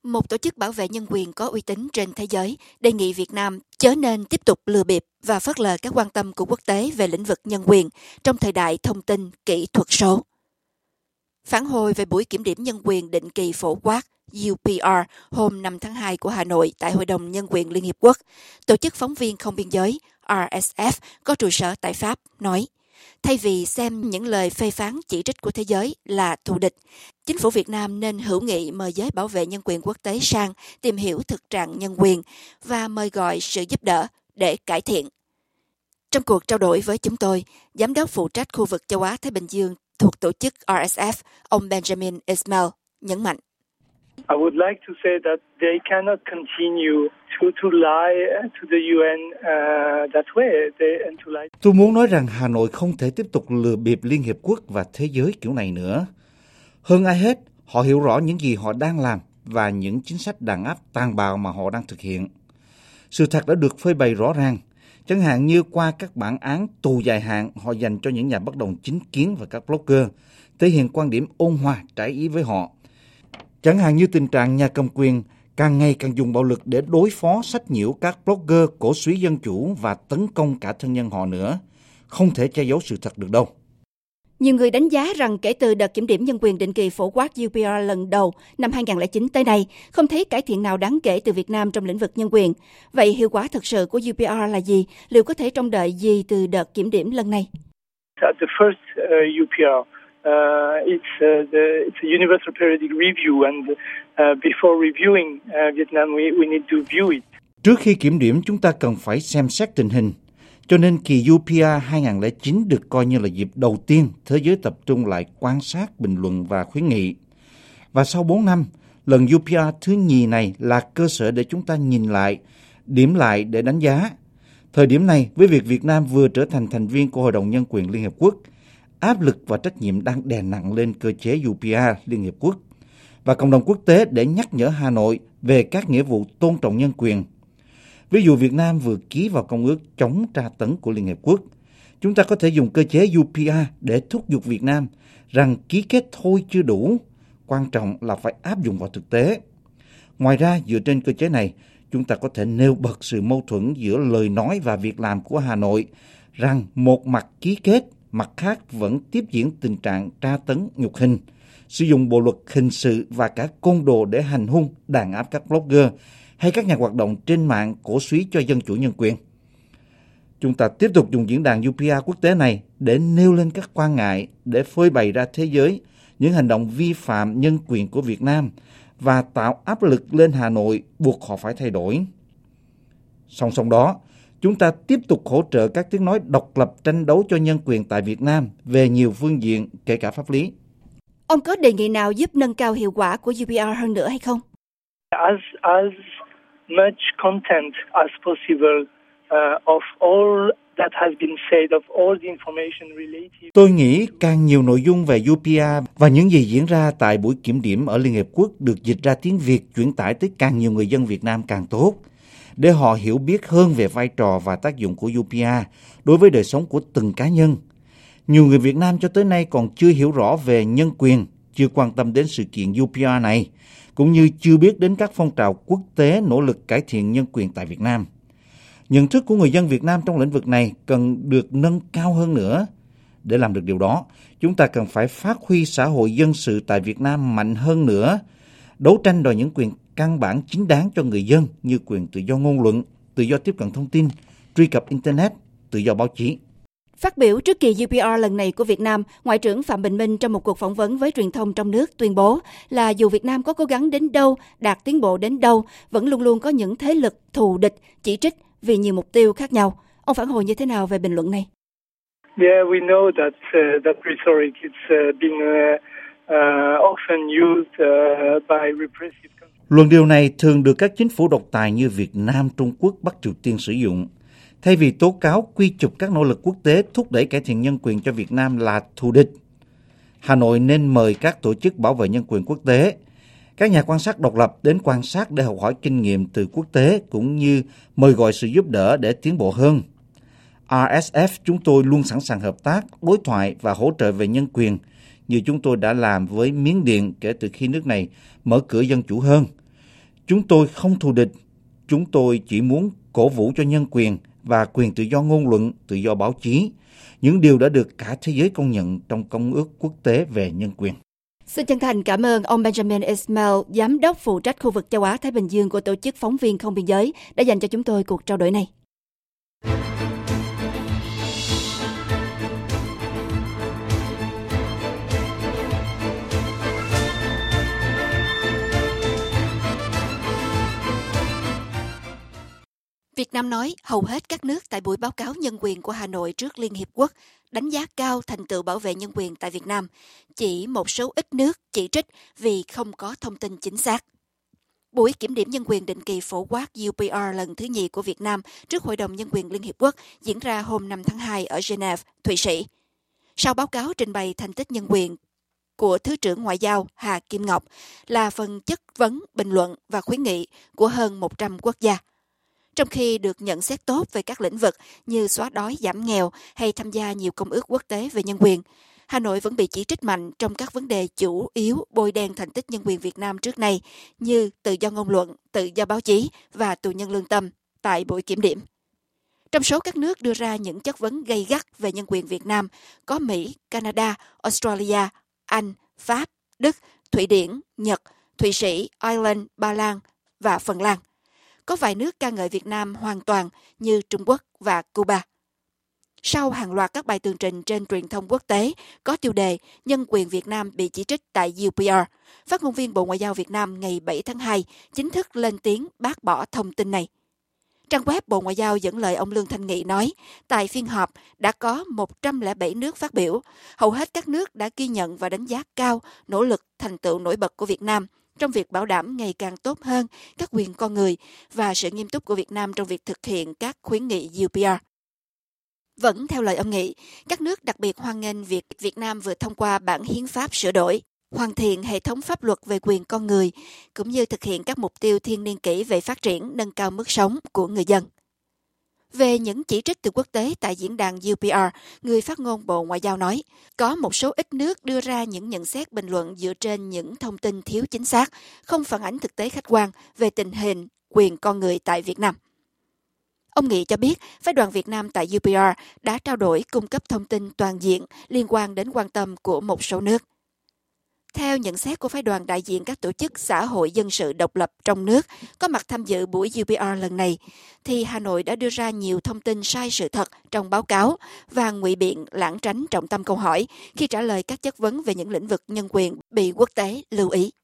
Một tổ chức bảo vệ nhân quyền có uy tín trên thế giới đề nghị Việt Nam chớ nên tiếp tục lừa bịp và phớt lờ các quan tâm của quốc tế về lĩnh vực nhân quyền trong thời đại thông tin kỹ thuật số. Phản hồi về buổi kiểm điểm nhân quyền định kỳ phổ quát UPR hôm 5 tháng 2 của Hà Nội tại Hội đồng Nhân quyền Liên Hiệp Quốc, tổ chức phóng viên không biên giới RSF có trụ sở tại Pháp nói, thay vì xem những lời phê phán chỉ trích của thế giới là thù địch, chính phủ Việt Nam nên hữu nghị mời giới bảo vệ nhân quyền quốc tế sang tìm hiểu thực trạng nhân quyền và mời gọi sự giúp đỡ để cải thiện. Trong cuộc trao đổi với chúng tôi, Giám đốc phụ trách khu vực châu Á-Thái Bình Dương thuộc tổ chức RSF, ông Benjamin Ismail, nhấn mạnh. I would like to say that they cannot continue to lie to the UN that way. Tôi muốn nói rằng Hà Nội không thể tiếp tục lừa bịp Liên Hiệp Quốc và thế giới kiểu này nữa. Hơn ai hết, họ hiểu rõ những gì họ đang làm và những chính sách đàn áp tàn bạo mà họ đang thực hiện. Sự thật đã được phơi bày rõ ràng, chẳng hạn như qua các bản án tù dài hạn họ dành cho những nhà bất đồng chính kiến và các blogger, thể hiện quan điểm ôn hòa trái ý với họ. Chẳng hạn như tình trạng nhà cầm quyền càng ngày càng dùng bạo lực để đối phó sách nhiễu các blogger cổ súy dân chủ và tấn công cả thân nhân họ nữa. Không thể che giấu sự thật được đâu. Nhiều người đánh giá rằng kể từ đợt kiểm điểm nhân quyền định kỳ phổ quát UPR lần đầu năm 2009 tới nay, không thấy cải thiện nào đáng kể từ Việt Nam trong lĩnh vực nhân quyền. Vậy hiệu quả thực sự của UPR là gì? Liệu có thể trông đợi gì từ đợt kiểm điểm lần này? The first UPR. It's a universal periodic review, and before reviewing Vietnam, we need to view it. Trước khi kiểm điểm, chúng ta cần phải xem xét tình hình. Cho nên kỳ UPR 2009 được coi như là dịp đầu tiên thế giới tập trung lại quan sát, bình luận và khuyến nghị. Và sau 4 năm, lần UPR thứ nhì này là cơ sở để chúng ta nhìn lại, điểm lại để đánh giá. Thời điểm này, với việc Việt Nam vừa trở thành thành viên của Hội đồng Nhân quyền Liên Hiệp Quốc, áp lực và trách nhiệm đang đè nặng lên cơ chế UPR Liên Hiệp Quốc và cộng đồng quốc tế để nhắc nhở Hà Nội về các nghĩa vụ tôn trọng nhân quyền. Ví dụ Việt Nam vừa ký vào Công ước chống tra tấn của Liên Hiệp Quốc. Chúng ta có thể dùng cơ chế UPR để thúc giục Việt Nam rằng ký kết thôi chưa đủ, quan trọng là phải áp dụng vào thực tế. Ngoài ra, dựa trên cơ chế này, chúng ta có thể nêu bật sự mâu thuẫn giữa lời nói và việc làm của Hà Nội rằng một mặt ký kết, mặt khác vẫn tiếp diễn tình trạng tra tấn nhục hình, sử dụng bộ luật hình sự và cả côn đồ để hành hung, đàn áp các blogger hay các nhà hoạt động trên mạng cổ súy cho dân chủ nhân quyền. Chúng ta tiếp tục dùng diễn đàn UPR quốc tế này để nêu lên các quan ngại, để phơi bày ra thế giới những hành động vi phạm nhân quyền của Việt Nam và tạo áp lực lên Hà Nội buộc họ phải thay đổi. Song song đó, chúng ta tiếp tục hỗ trợ các tiếng nói độc lập tranh đấu cho nhân quyền tại Việt Nam về nhiều phương diện, kể cả pháp lý. Ông có đề nghị nào giúp nâng cao hiệu quả của UPR hơn nữa hay không? As much content as possible of all that has been said, of all the information related. Tôi nghĩ càng nhiều nội dung về UPR và những gì diễn ra tại buổi kiểm điểm ở Liên Hiệp Quốc được dịch ra tiếng Việt chuyển tải tới càng nhiều người dân Việt Nam càng tốt, để họ hiểu biết hơn về vai trò và tác dụng của UPR đối với đời sống của từng cá nhân. Nhiều người Việt Nam cho tới nay còn chưa hiểu rõ về nhân quyền, chưa quan tâm đến sự kiện UPR này, cũng như chưa biết đến các phong trào quốc tế nỗ lực cải thiện nhân quyền tại Việt Nam. Nhận thức của người dân Việt Nam trong lĩnh vực này cần được nâng cao hơn nữa. Để làm được điều đó, chúng ta cần phải phát huy xã hội dân sự tại Việt Nam mạnh hơn nữa, đấu tranh đòi những quyền căn bản chính đáng cho người dân như quyền tự do ngôn luận, tự do tiếp cận thông tin, truy cập Internet, tự do báo chí. Phát biểu trước kỳ UPR lần này của Việt Nam, Ngoại trưởng Phạm Bình Minh trong một cuộc phỏng vấn với truyền thông trong nước tuyên bố là dù Việt Nam có cố gắng đến đâu, đạt tiến bộ đến đâu, vẫn luôn luôn có những thế lực thù địch, chỉ trích vì nhiều mục tiêu khác nhau. Ông phản hồi như thế nào về bình luận này? Yeah, we know that rhetoric is being often used by repressive countries. Luận điệu này thường được các chính phủ độc tài như Việt Nam, Trung Quốc, Bắc Triều Tiên sử dụng. Thay vì tố cáo quy chụp các nỗ lực quốc tế thúc đẩy cải thiện nhân quyền cho Việt Nam là thù địch, Hà Nội nên mời các tổ chức bảo vệ nhân quyền quốc tế, các nhà quan sát độc lập đến quan sát để học hỏi kinh nghiệm từ quốc tế, cũng như mời gọi sự giúp đỡ để tiến bộ hơn. RSF chúng tôi luôn sẵn sàng hợp tác, đối thoại và hỗ trợ về nhân quyền, như chúng tôi đã làm với Miến Điện kể từ khi nước này mở cửa dân chủ hơn. Chúng tôi không thù địch. Chúng tôi chỉ muốn cổ vũ cho nhân quyền và quyền tự do ngôn luận, tự do báo chí, những điều đã được cả thế giới công nhận trong Công ước Quốc tế về Nhân quyền. Xin chân thành cảm ơn ông Benjamin Ismail, Giám đốc phụ trách khu vực châu Á-Thái Bình Dương của Tổ chức Phóng viên Không Biên giới, đã dành cho chúng tôi cuộc trao đổi này. Việt Nam nói hầu hết các nước tại buổi báo cáo nhân quyền của Hà Nội trước Liên Hiệp Quốc đánh giá cao thành tựu bảo vệ nhân quyền tại Việt Nam. Chỉ một số ít nước chỉ trích vì không có thông tin chính xác. Buổi kiểm điểm nhân quyền định kỳ phổ quát UPR lần thứ nhì của Việt Nam trước Hội đồng Nhân quyền Liên Hiệp Quốc diễn ra hôm 5 tháng 2 ở Geneva, Thụy Sĩ. Sau báo cáo trình bày thành tích nhân quyền của Thứ trưởng Ngoại giao Hà Kim Ngọc là phần chất vấn, bình luận và khuyến nghị của hơn 100 quốc gia. Trong khi được nhận xét tốt về các lĩnh vực như xóa đói, giảm nghèo hay tham gia nhiều công ước quốc tế về nhân quyền, Hà Nội vẫn bị chỉ trích mạnh trong các vấn đề chủ yếu bôi đen thành tích nhân quyền Việt Nam trước nay như tự do ngôn luận, tự do báo chí và tù nhân lương tâm tại buổi kiểm điểm. Trong số các nước đưa ra những chất vấn gay gắt về nhân quyền Việt Nam có Mỹ, Canada, Australia, Anh, Pháp, Đức, Thụy Điển, Nhật, Thụy Sĩ, Ireland, Ba Lan và Phần Lan. Có vài nước ca ngợi Việt Nam hoàn toàn như Trung Quốc và Cuba. Sau hàng loạt các bài tường trình trên truyền thông quốc tế có tiêu đề Nhân quyền Việt Nam bị chỉ trích tại UPR, phát ngôn viên Bộ Ngoại giao Việt Nam ngày 7 tháng 2 chính thức lên tiếng bác bỏ thông tin này. Trang web Bộ Ngoại giao dẫn lời ông Lương Thanh Nghị nói, tại phiên họp đã có 107 nước phát biểu, hầu hết các nước đã ghi nhận và đánh giá cao nỗ lực thành tựu nổi bật của Việt Nam trong việc bảo đảm ngày càng tốt hơn các quyền con người và sự nghiêm túc của Việt Nam trong việc thực hiện các khuyến nghị UPR. Vẫn theo lời ông Nghị, các nước đặc biệt hoan nghênh việc Việt Nam vừa thông qua bản hiến pháp sửa đổi, hoàn thiện hệ thống pháp luật về quyền con người, cũng như thực hiện các mục tiêu thiên niên kỷ về phát triển, nâng cao mức sống của người dân. Về những chỉ trích từ quốc tế tại diễn đàn UPR, người phát ngôn Bộ Ngoại giao nói, có một số ít nước đưa ra những nhận xét bình luận dựa trên những thông tin thiếu chính xác, không phản ánh thực tế khách quan về tình hình quyền con người tại Việt Nam. Ông Nghị cho biết, phái đoàn Việt Nam tại UPR đã trao đổi cung cấp thông tin toàn diện liên quan đến quan tâm của một số nước. Theo nhận xét của phái đoàn đại diện các tổ chức xã hội dân sự độc lập trong nước có mặt tham dự buổi UPR lần này, thì Hà Nội đã đưa ra nhiều thông tin sai sự thật trong báo cáo và ngụy biện lảng tránh trọng tâm câu hỏi khi trả lời các chất vấn về những lĩnh vực nhân quyền bị quốc tế lưu ý.